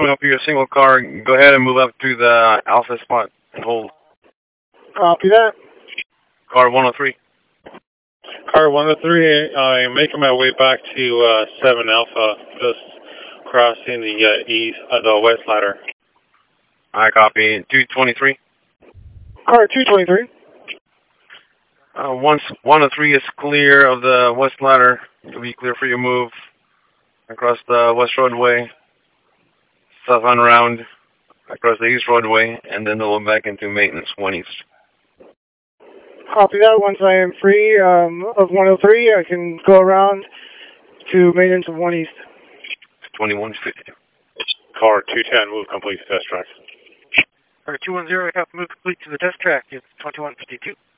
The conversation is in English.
coming up here, a single car. Go ahead and move up to the Alpha spot and hold. Copy that. Car 103. Car 103, I'm making my way back to 7 Alpha, just crossing the west ladder. I copy. 223. Car 223. Once 103 is clear of the west ladder, you'll be clear for your move across the west roadway, south on around, across the east roadway, and then they'll go back into maintenance 1 east. Copy that. Once I am free of 103, I can go around to maintenance of 1 east. 2150. Car 210, move complete to test track. Car 210, move complete to the test track. It's 2152.